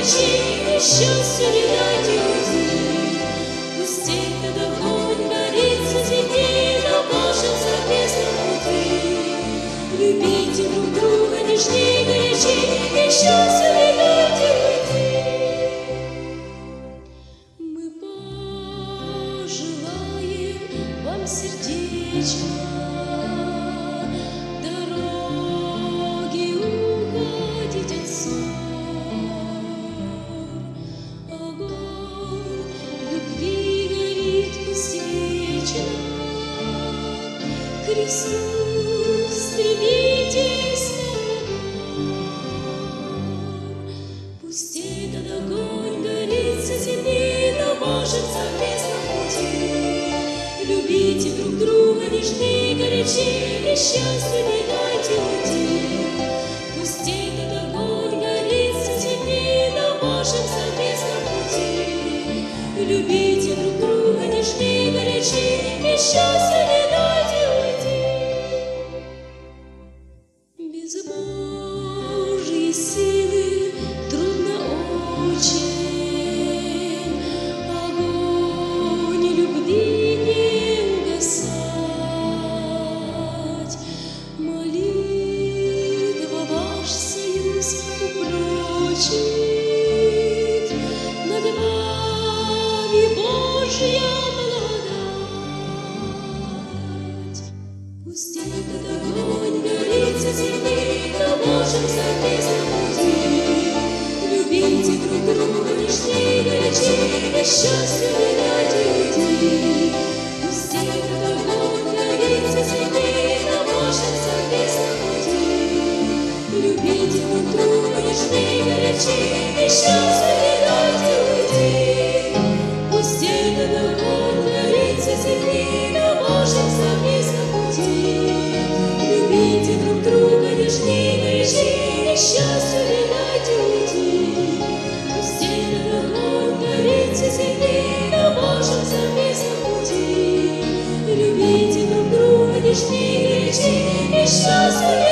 горячи, и счастью не дайте уйти. Пусть этот огонь горит среди на вашем совместном пути. Любите друг друга нежней, горячи, и счастью не дайте уйти. Мы пожелаем вам сердечно дороги уходить от ссор. Огонь любви горит пусть вечно. К Христу стремитесь на пусть этот огонь горит со земли на вашем совместном пути. Любите друг друга нежней, горячей, и счастью не дайте уйти. Пусть этот огонь горит со земли на вашем совместном пути. Любите друг друга нежней, горячей, и счастью не дайте уйти. Без Божьей силы трудно очень огонь любви не угасать. Молитва ваш союз упрочит, над вами Божья благодать. Пусть этот огонь горит со земли на вашем совместном пути. Любите друг друга нежней, горячей, и счастью не дайте уйти. Пусть этот огонь горит со земли на вашем совместном пути. Любите друг друга нежней, горячей, и счастью не дайте уйти. Пусть этот огонь горит со земли на вашем совместном пути. Любите друг друга нежней, горячей, и счастью не дайте уйти. Пусть этот огонь горит со земли на вашем совместном пути. Любите друг друга нежней, горячей, и счастью не